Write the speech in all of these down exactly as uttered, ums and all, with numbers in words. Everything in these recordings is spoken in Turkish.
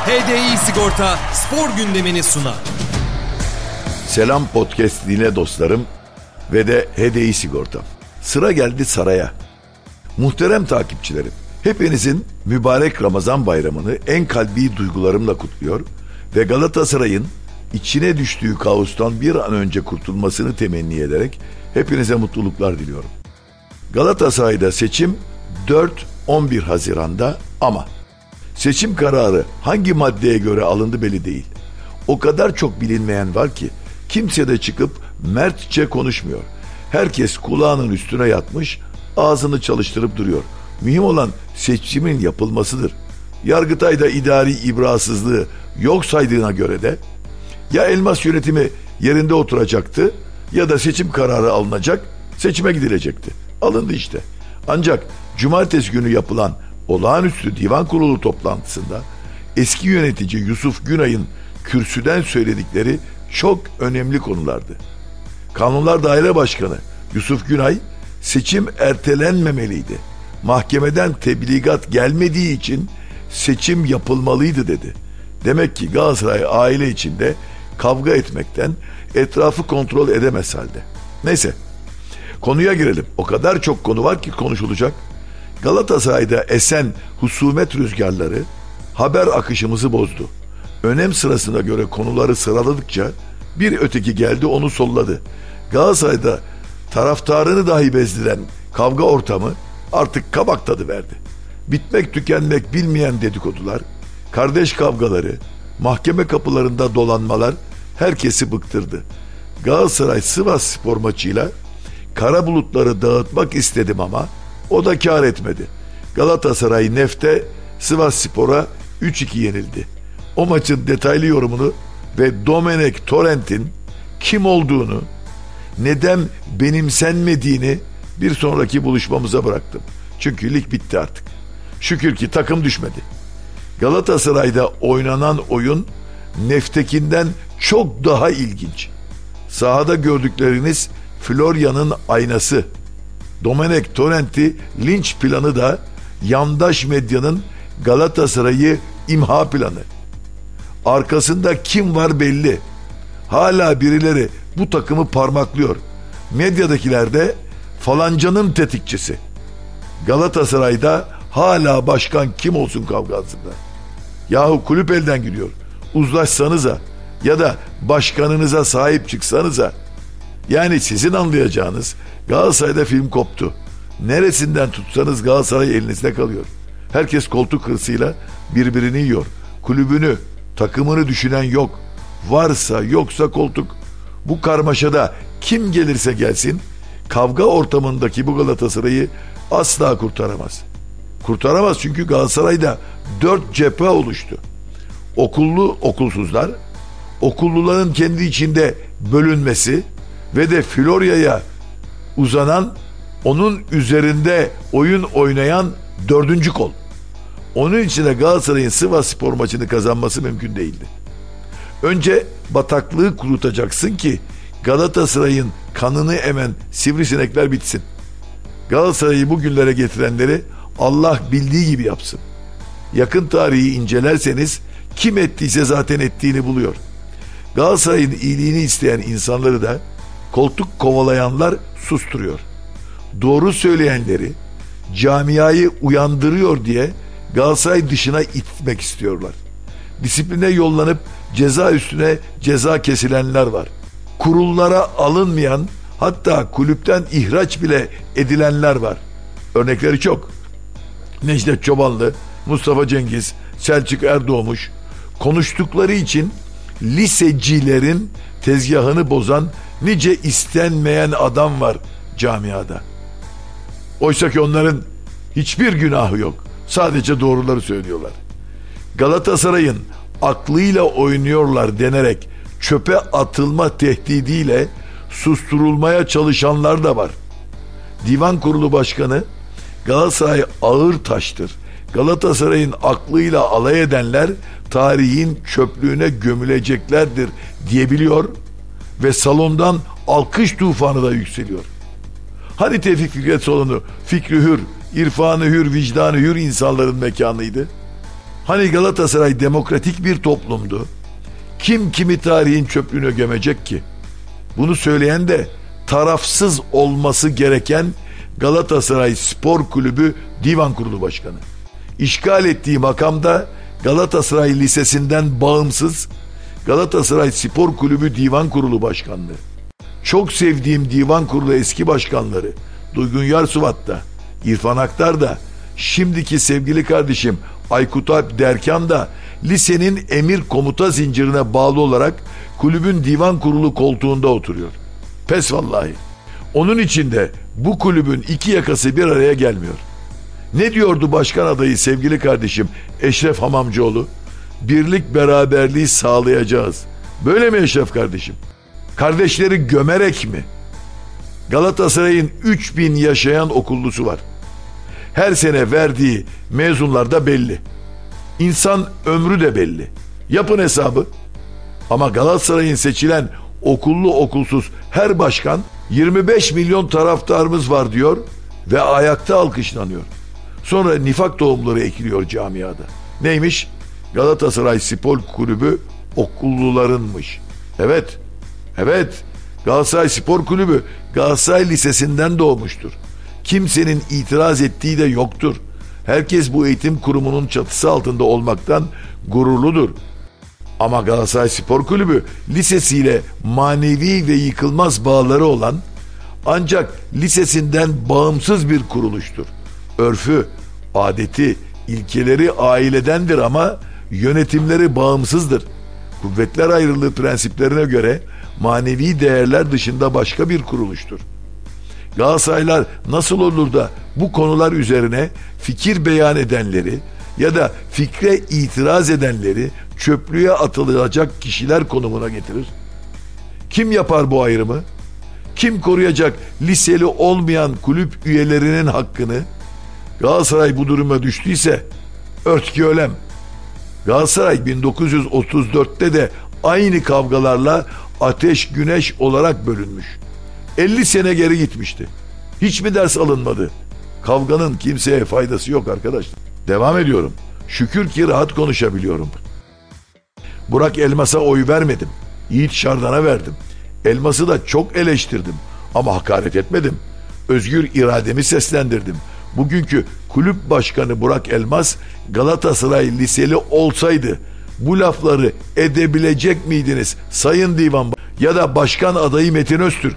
H D I Sigorta spor gündemini sunar. Selam podcast dinle dostlarım ve de H D I Sigorta. Sıra geldi saraya. Muhterem takipçilerim, hepinizin mübarek Ramazan bayramını en kalbi duygularımla kutluyor ve Galatasaray'ın içine düştüğü kaostan bir an önce kurtulmasını temenni ederek hepinize mutluluklar diliyorum. Galatasaray'da seçim dört on bir Haziran'da ama seçim kararı hangi maddeye göre alındı belli değil. O kadar çok bilinmeyen var ki kimse de çıkıp mertçe konuşmuyor. Herkes kulağının üstüne yatmış, ağzını çalıştırıp duruyor. Mühim olan seçimin yapılmasıdır. Yargıtay da idari ibrasızlığı yok saydığına göre de ya Elmas yönetimi yerinde oturacaktı ya da seçim kararı alınacak, seçime gidilecekti. Alındı işte. Ancak cumartesi günü yapılan olağanüstü divan kurulu toplantısında eski yönetici Yusuf Günay'ın kürsüden söyledikleri çok önemli konulardı. Kanunlar Daire Başkanı Yusuf Günay, seçim ertelenmemeliydi. Mahkemeden tebligat gelmediği için seçim yapılmalıydı dedi. Demek ki Galatasaray aile içinde kavga etmekten etrafı kontrol edemez halde. Neyse, konuya girelim. O kadar çok konu var ki konuşulacak. Galatasaray'da esen husumet rüzgarları haber akışımızı bozdu. Önem sırasına göre konuları sıraladıkça bir öteki geldi onu solladı. Galatasaray'da taraftarını dahi bezdiren kavga ortamı artık kabak tadı verdi. Bitmek tükenmek bilmeyen dedikodular, kardeş kavgaları, mahkeme kapılarında dolanmalar herkesi bıktırdı. Galatasaray Sivasspor maçıyla kara bulutları dağıtmak istedim ama o da kâr etmedi. Galatasaray Neft'e Sivasspor'a üç iki yenildi. O maçın detaylı yorumunu ve Domenech Torrent'in kim olduğunu, neden benimsenmediğini bir sonraki buluşmamıza bıraktım. Çünkü lig bitti artık. Şükür ki takım düşmedi. Galatasaray'da oynanan oyun Neft'tekinden çok daha ilginç. Sahada gördükleriniz Florya'nın aynası. Domenech Torrent'i linç planı da yandaş medyanın Galatasaray'ı imha planı. Arkasında kim var belli. Hala birileri bu takımı parmaklıyor. Medyadakiler de falancanın tetikçisi. Galatasaray'da hala başkan kim olsun kavgasında. Yahu kulüp elden gidiyor. Uzlaşsanıza ya da başkanınıza sahip çıksanıza. Yani sizin anlayacağınız Galatasaray'da film koptu. Neresinden tutsanız Galatasaray elinizde kalıyor. Herkes koltuk hırsıyla birbirini yiyor. Kulübünü, takımını düşünen yok. Varsa yoksa koltuk. Bu karmaşada kim gelirse gelsin kavga ortamındaki bu Galatasaray'ı asla kurtaramaz. Kurtaramaz çünkü Galatasaray'da dört cephe oluştu. Okullu okulsuzlar, okulluların kendi içinde bölünmesi ve de Florya'ya uzanan, onun üzerinde oyun oynayan dördüncü kol. Onun için de Galatasaray'ın Sivasspor maçını kazanması mümkün değildi. Önce bataklığı kurutacaksın ki Galatasaray'ın kanını emen sivrisinekler bitsin. Galatasaray'ı bugünlere getirenleri Allah bildiği gibi yapsın. Yakın tarihi incelerseniz kim ettiyse zaten ettiğini buluyor. Galatasaray'ın iyiliğini isteyen insanları da koltuk kovalayanlar susturuyor. Doğru söyleyenleri, camiayı uyandırıyor diye Galatasaray dışına itmek istiyorlar. Disipline yollanıp ceza üstüne ceza kesilenler var. Kurullara alınmayan, hatta kulüpten ihraç bile edilenler var. Örnekleri çok. Necdet Çobanlı, Mustafa Cengiz, Selçuk Erdoğmuş konuştukları için lisecilerin tezgahını bozan nice istenmeyen adam var camiada. Oysa ki onların hiçbir günahı yok. Sadece doğruları söylüyorlar. Galatasaray'ın aklıyla oynuyorlar denerek çöpe atılma tehdidiyle susturulmaya çalışanlar da var. Divan Kurulu Başkanı Galatasaray ağır taştır, Galatasaray'ın aklıyla alay edenler tarihin çöplüğüne gömüleceklerdir diyebiliyor ve salondan alkış tufanı da yükseliyor. Hani Tevfik Fikret salonu fikri hür, irfanı hür, vicdanı hür insanların mekanıydı? Hani Galatasaray demokratik bir toplumdu? Kim kimi tarihin çöplüğüne gömecek ki? Bunu söyleyen de tarafsız olması gereken Galatasaray Spor Kulübü Divan Kurulu Başkanı. İşgal ettiği makamda Galatasaray Lisesi'nden bağımsız Galatasaray Spor Kulübü Divan Kurulu Başkanlığı. Çok sevdiğim Divan Kurulu eski başkanları Duygun Yarsuvat da, İrfan Aktar da, şimdiki sevgili kardeşim Aykut Alp Derkan da lisenin emir komuta zincirine bağlı olarak kulübün divan kurulu koltuğunda oturuyor. Pes vallahi. Onun için de bu kulübün iki yakası bir araya gelmiyor. Ne diyordu başkan adayı sevgili kardeşim Eşref Hamamcıoğlu? Birlik beraberliği sağlayacağız. Böyle mi Eşref kardeşim? Kardeşleri gömerek mi? Galatasaray'ın üç bin yaşayan okullusu var. Her sene verdiği mezunlar da belli. İnsan ömrü de belli. Yapın hesabı. Ama Galatasaray'ın seçilen okullu okulsuz her başkan yirmi beş milyon taraftarımız var diyor ve ayakta alkışlanıyor. Sonra nifak tohumları ekiliyor camiada. Neymiş? Galatasaray Spor Kulübü okullularınmış. Evet, evet. Galatasaray Spor Kulübü Galatasaray Lisesi'nden doğmuştur. Kimsenin itiraz ettiği de yoktur. Herkes bu eğitim kurumunun çatısı altında olmaktan gururludur. Ama Galatasaray Spor Kulübü lisesiyle manevi ve yıkılmaz bağları olan ancak lisesinden bağımsız bir kuruluştur. Örfü, adeti, ilkeleri ailedendir ama yönetimleri bağımsızdır. Kuvvetler ayrılığı prensiplerine göre manevi değerler dışında başka bir kuruluştur. Galatasaraylar nasıl olur da bu konular üzerine fikir beyan edenleri ya da fikre itiraz edenleri çöplüğe atılacak kişiler konumuna getirir? Kim yapar bu ayrımı? Kim koruyacak liseli olmayan kulüp üyelerinin hakkını? Galatasaray bu duruma düştüyse örtki ölem. Galatasaray bin dokuz yüz otuz dörtte de aynı kavgalarla ateş güneş olarak bölünmüş. elli sene geri gitmişti. Hiç mi ders alınmadı? Kavganın kimseye faydası yok arkadaşlar. Devam ediyorum. Şükür ki rahat konuşabiliyorum. Burak Elmas'a oy vermedim. Yiğit Şardan'a verdim. Elmas'ı da çok eleştirdim. Ama hakaret etmedim. Özgür irademi seslendirdim. Bugünkü kulüp başkanı Burak Elmas Galatasaray liseli olsaydı bu lafları edebilecek miydiniz Sayın Divan ya da başkan adayı Metin Öztürk?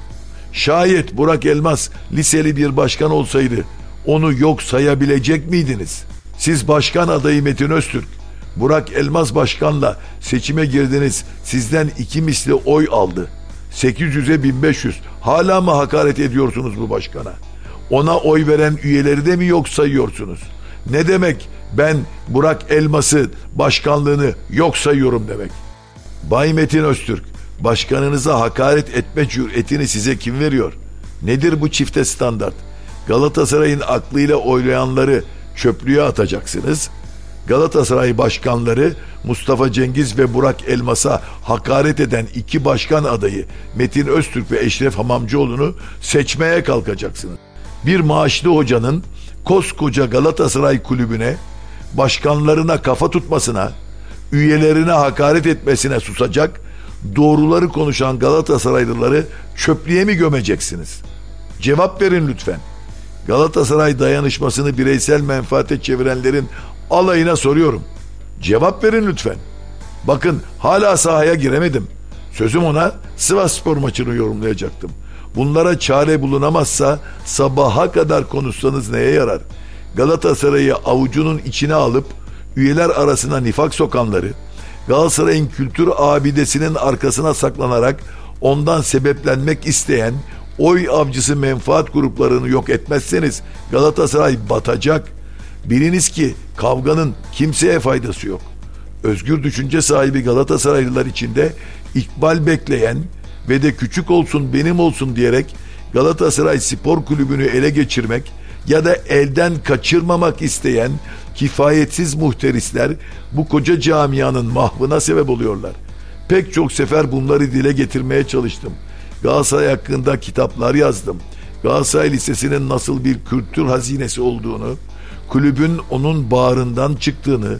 Şayet Burak Elmas liseli bir başkan olsaydı onu yok sayabilecek miydiniz? Siz başkan adayı Metin Öztürk, Burak Elmas başkanla seçime girdiniz, sizden iki misli oy aldı. sekiz yüze bin beş yüz. Hala mı hakaret ediyorsunuz bu başkana? Ona oy veren üyeleri de mi yok sayıyorsunuz? Ne demek ben Burak Elmas'ı başkanlığını yok sayıyorum demek? Bay Metin Öztürk, başkanınıza hakaret etme cüretini size kim veriyor? Nedir bu çifte standart? Galatasaray'ın aklıyla oylayanları çöplüğe atacaksınız. Galatasaray başkanları Mustafa Cengiz ve Burak Elmas'a hakaret eden iki başkan adayı Metin Öztürk ve Eşref Hamamcıoğlu'nu seçmeye kalkacaksınız. Bir maaşlı hocanın koskoca Galatasaray kulübüne, başkanlarına kafa tutmasına, üyelerine hakaret etmesine susacak, doğruları konuşan Galatasaraylıları çöplüğe mi gömeceksiniz? Cevap verin lütfen. Galatasaray dayanışmasını bireysel menfaate çevirenlerin alayına soruyorum. Cevap verin lütfen. Bakın hala sahaya giremedim. Sözüm ona Sivasspor maçını yorumlayacaktım. Bunlara çare bulunamazsa sabaha kadar konuşsanız neye yarar? Galatasaray'ı avucunun içine alıp üyeler arasına nifak sokanları, Galatasaray'ın kültür abidesinin arkasına saklanarak ondan sebeplenmek isteyen oy avcısı menfaat gruplarını yok etmezseniz Galatasaray batacak. Biliniz ki kavganın kimseye faydası yok. Özgür düşünce sahibi Galatasaraylılar içinde ikbal bekleyen ve de küçük olsun benim olsun diyerek Galatasaray Spor Kulübü'nü ele geçirmek ya da elden kaçırmamak isteyen kifayetsiz muhterisler bu koca camianın mahvına sebep oluyorlar. Pek çok sefer bunları dile getirmeye çalıştım. Galatasaray hakkında kitaplar yazdım. Galatasaray Lisesi'nin nasıl bir kültür hazinesi olduğunu, kulübün onun bağrından çıktığını,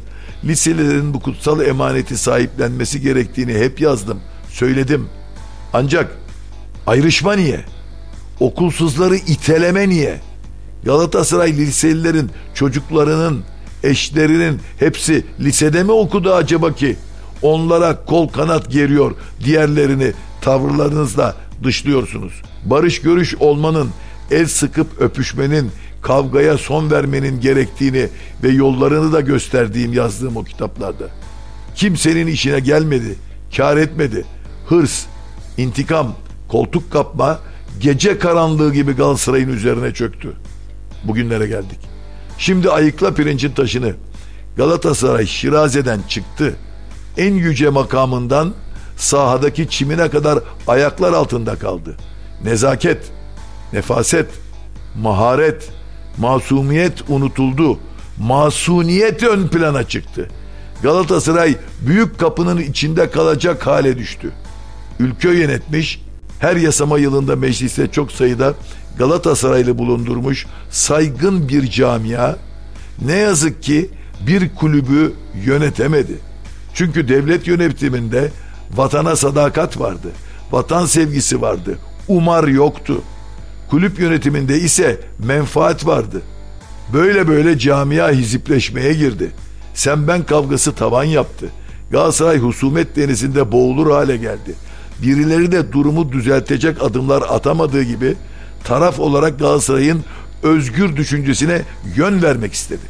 Liselilerin bu kutsal emaneti sahiplenmesi gerektiğini hep yazdım, söyledim. Ancak ayrışma niye? Okulsuzları iteleme niye? Galatasaray liselilerin çocuklarının, eşlerinin hepsi lisede mi okudu acaba ki? Onlara kol kanat geriyor, diğerlerini tavırlarınızla dışlıyorsunuz. Barış görüş olmanın, el sıkıp öpüşmenin, kavgaya son vermenin gerektiğini ve yollarını da gösterdiğim, yazdığım o kitaplarda. Kimsenin işine gelmedi, kâr etmedi. Hırs, intikam, koltuk kapma gece karanlığı gibi Galatasaray'ın üzerine çöktü. Bugünlere geldik. Şimdi ayıkla pirincin taşını. Galatasaray Şiraze'den çıktı. En yüce makamından sahadaki çimine kadar ayaklar altında kaldı. Nezaket, nefaset, maharet, masumiyet unutuldu. Masuniyet ön plana çıktı. Galatasaray büyük kapının içinde kalacak hale düştü. Ülke yönetmiş, her yasama yılında mecliste çok sayıda Galatasaraylı bulundurmuş saygın bir camia ne yazık ki bir kulübü yönetemedi. Çünkü devlet yönetiminde vatana sadakat vardı, vatan sevgisi vardı, umar yoktu. Kulüp yönetiminde ise menfaat vardı. Böyle böyle camia hizipleşmeye girdi. Sen ben kavgası tavan yaptı. Galatasaray husumet denizinde boğulur hale geldi. Birileri de durumu düzeltecek adımlar atamadığı gibi taraf olarak Galatasaray'ın özgür düşüncesine yön vermek istedi.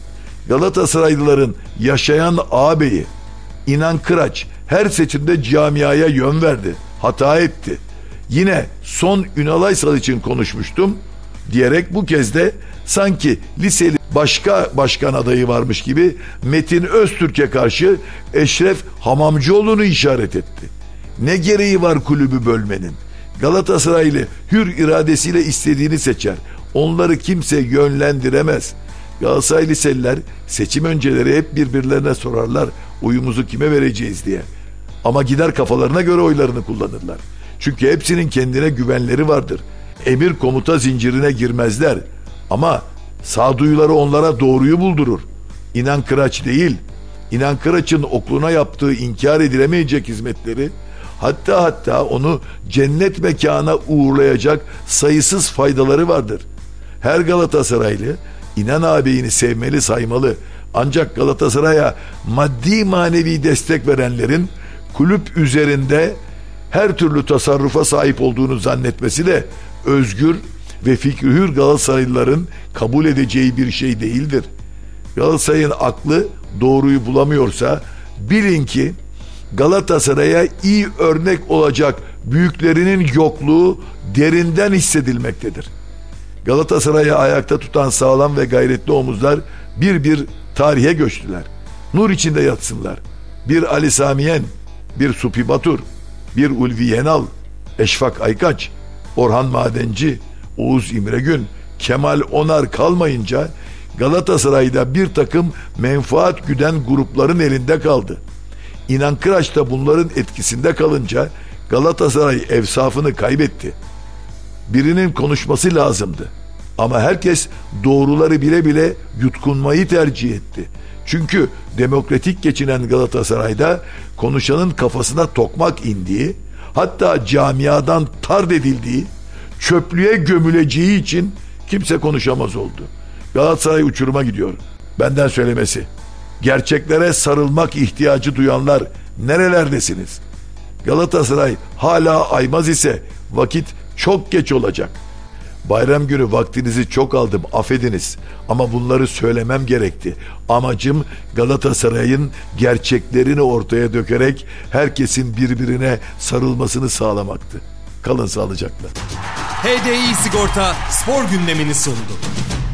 Galatasaraylıların yaşayan ağabeyi İnan Kıraç her seçimde camiaya yön verdi, hata etti. Yine son Ünal Aysal için konuşmuştum diyerek bu kez de sanki liseli başka başkan adayı varmış gibi Metin Öztürk'e karşı Eşref Hamamcıoğlu'nu işaret etti. Ne gereği var kulübü bölmenin? Galatasaraylı hür iradesiyle istediğini seçer. Onları kimse yönlendiremez. Galatasaray liseliler seçim önceleri hep birbirlerine sorarlar oyumuzu kime vereceğiz diye. Ama gider kafalarına göre oylarını kullanırlar. Çünkü hepsinin kendine güvenleri vardır. Emir komuta zincirine girmezler. Ama sağduyuları onlara doğruyu buldurur. İnan Kıraç değil. İnan Kıraç'ın okuluna yaptığı inkar edilemeyecek hizmetleri, hatta hatta onu cennet mekana uğurlayacak sayısız faydaları vardır. Her Galatasaraylı İnan ağabeyini sevmeli, saymalı. Ancak Galatasaray'a maddi manevi destek verenlerin kulüp üzerinde her türlü tasarrufa sahip olduğunu zannetmesi de özgür ve fikri hür Galatasaraylıların kabul edeceği bir şey değildir. Galatasaray'ın aklı doğruyu bulamıyorsa bilin ki Galatasaray'a iyi örnek olacak büyüklerinin yokluğu derinden hissedilmektedir. Galatasaray'ı ayakta tutan sağlam ve gayretli omuzlar bir bir tarihe göçtüler. Nur içinde yatsınlar. Bir Ali Samiyen, bir Supi Batur, bir Ulvi Yenal, Eşfak Aykaç, Orhan Madenci, Oğuz İmregün, Kemal Onar kalmayınca Galatasaray'da bir takım menfaat güden grupların elinde kaldı. İnan Kıraç da bunların etkisinde kalınca Galatasaray evsafını kaybetti. Birinin konuşması lazımdı. Ama herkes doğruları bile bile yutkunmayı tercih etti. Çünkü demokratik geçinen Galatasaray'da konuşanın kafasına tokmak indiği, hatta camiadan tard edildiği, çöplüğe gömüleceği için kimse konuşamaz oldu. Galatasaray uçuruma gidiyor. Benden söylemesi. Gerçeklere sarılmak ihtiyacı duyanlar nerelerdesiniz? Galatasaray hala aymaz ise vakit çok geç olacak. Bayram günü vaktinizi çok aldım, affediniz. Ama bunları söylemem gerekti. Amacım Galatasaray'ın gerçeklerini ortaya dökerek herkesin birbirine sarılmasını sağlamaktı. Kalın sağlıcakla. H D I Sigorta spor gündemini sundu.